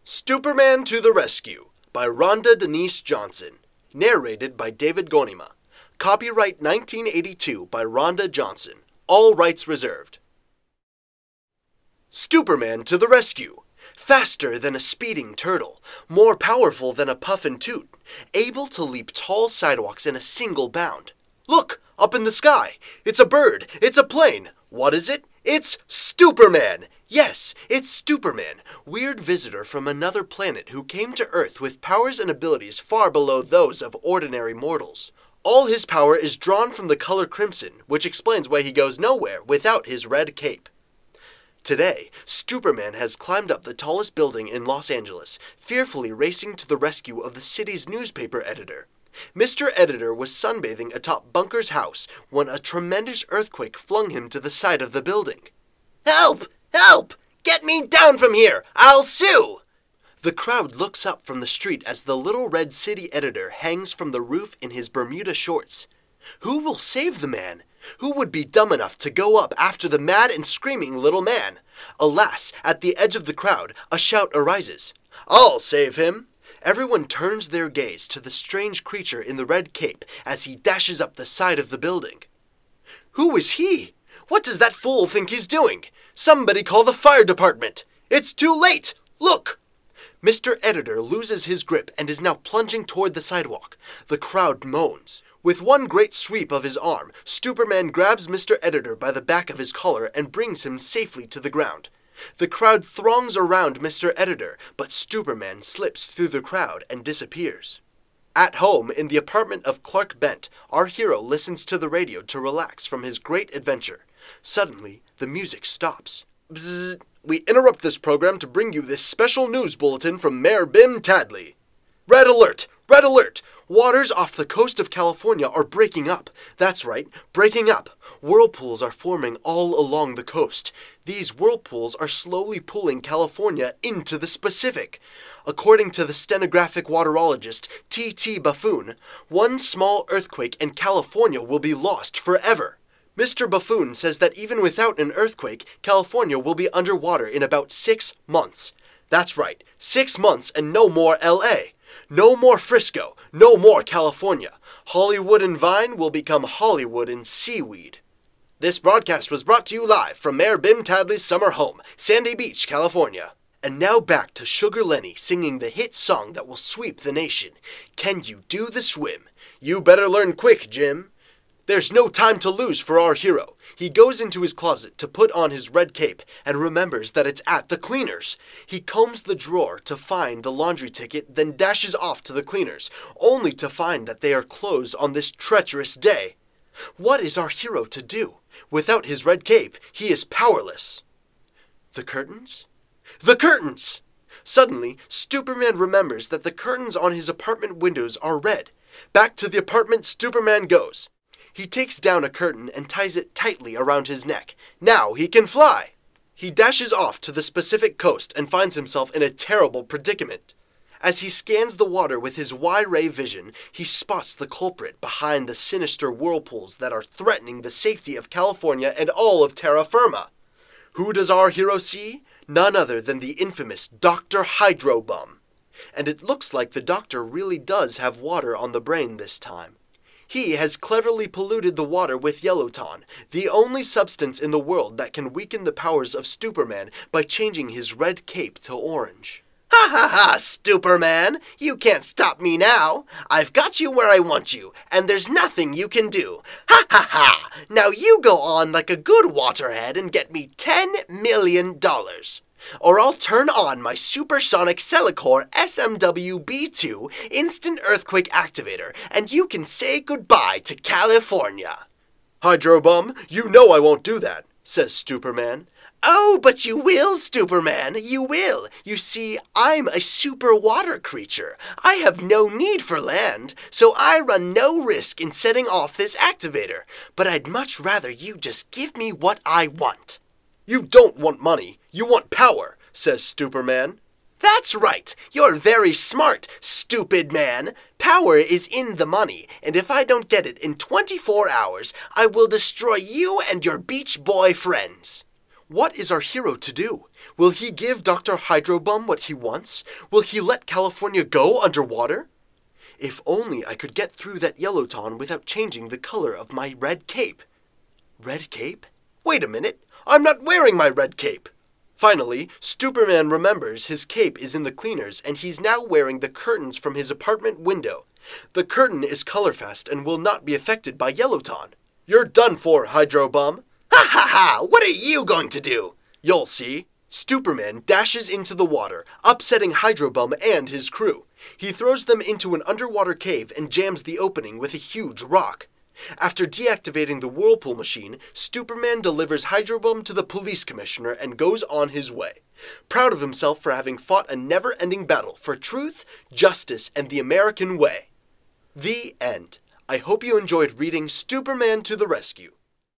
Stuperman to the Rescue by Rhonda Denise Johnson. Narrated by David Gonima. Copyright 1982 by Rhonda Johnson. All rights reserved. Stuperman to the rescue. Faster than a speeding turtle, more powerful than a puff and toot, able to leap tall sidewalks in a single bound. Look, up in the sky. It's a bird. It's a plane. What is it? It's Stuperman! Yes, it's Stuperman, weird visitor from another planet who came to Earth with powers and abilities far below those of ordinary mortals. All his power is drawn from the color crimson, which explains why he goes nowhere without his red cape. Today, Stuperman has climbed up the tallest building in Los Angeles, fearfully racing to the rescue of the city's newspaper editor. Mr. Editor was sunbathing atop Bunker's house when a tremendous earthquake flung him to the side of the building. Help! Help! Get me down from here! I'll sue! The crowd looks up from the street as the little red city editor hangs from the roof in his Bermuda shorts. Who will save the man? Who would be dumb enough to go up after the mad and screaming little man? Alas, at the edge of the crowd, a shout arises. "I'll save him!" Everyone turns their gaze to the strange creature in the red cape as he dashes up the side of the building. Who is he? What does that fool think he's doing? Somebody call the fire department! It's too late! Look! Mr. Editor loses his grip and is now plunging toward the sidewalk. The crowd moans. With one great sweep of his arm, Stuperman grabs Mr. Editor by the back of his collar and brings him safely to the ground. The crowd throngs around Mr. Editor, but Stuperman slips through the crowd and disappears. At home, in the apartment of Clark Bent, our hero listens to the radio to relax from his great adventure. Suddenly, the music stops. Bzzz! We interrupt this program to bring you this special news bulletin from Mayor Bim Tadley. Red alert! Red alert! Waters off the coast of California are breaking up. That's right, breaking up. Whirlpools are forming all along the coast. These whirlpools are slowly pulling California into the Pacific. According to the stenographic waterologist T.T. Buffoon, one small earthquake and California will be lost forever. Mr. Buffoon says that even without an earthquake, California will be underwater in about 6 months. That's right, 6 months and no more L.A. No more Frisco, no more California. Hollywood and Vine will become Hollywood and seaweed. This broadcast was brought to you live from Mayor Bim Tadley's summer home, Sandy Beach, California. And now back to Sugar Lenny singing the hit song that will sweep the nation. Can you do the swim? You better learn quick, Jim. There's no time to lose for our hero. He goes into his closet to put on his red cape and remembers that it's at the cleaners. He combs the drawer to find the laundry ticket, then dashes off to the cleaners, only to find that they are closed on this treacherous day. What is our hero to do? Without his red cape, he is powerless. The curtains? The curtains! Suddenly, Stuperman remembers that the curtains on his apartment windows are red. Back to the apartment Stuperman goes. He takes down a curtain and ties it tightly around his neck. Now he can fly! He dashes off to the Pacific coast and finds himself in a terrible predicament. As he scans the water with his Y-ray vision, he spots the culprit behind the sinister whirlpools that are threatening the safety of California and all of terra firma. Who does our hero see? None other than the infamous Dr. Hydrobum. And it looks like the doctor really does have water on the brain this time. He has cleverly polluted the water with Yellowton, the only substance in the world that can weaken the powers of Stuperman by changing his red cape to orange. Ha ha ha, Stuperman! You can't stop me now. I've got you where I want you, and there's nothing you can do. Ha ha ha! Now you go on like a good waterhead and get me $10 million. Or I'll turn on my supersonic Celicore SMW-B2 instant earthquake activator, and you can say goodbye to California. Hydrobum, you know I won't do that, says Stuperman. Oh, but you will, Stuperman, you will. You see, I'm a super water creature. I have no need for land, so I run no risk in setting off this activator. But I'd much rather you just give me what I want. You don't want money, you want power, says Stuperman. That's right. You're very smart, stupid man. Power is in the money, and if I don't get it in 24 hours, I will destroy you and your Beach Boy friends. What is our hero to do? Will he give Dr. Hydrobum what he wants? Will he let California go underwater? If only I could get through that Yellowton without changing the color of my red cape. Red cape? Wait a minute, I'm not wearing my red cape! Finally, Stupperman remembers his cape is in the cleaners and he's now wearing the curtains from his apartment window. The curtain is colorfast and will not be affected by Yellowton. You're done for, Hydrobum. Ha ha ha! What are you going to do? You'll see. Stupperman dashes into the water, upsetting Hydrobum and his crew. He throws them into an underwater cave and jams the opening with a huge rock. After deactivating the whirlpool machine, Stupperman delivers Hydrobum to the police commissioner and goes on his way, proud of himself for having fought a never-ending battle for truth, justice, and the American way. The end. I hope you enjoyed reading Stupperman to the Rescue.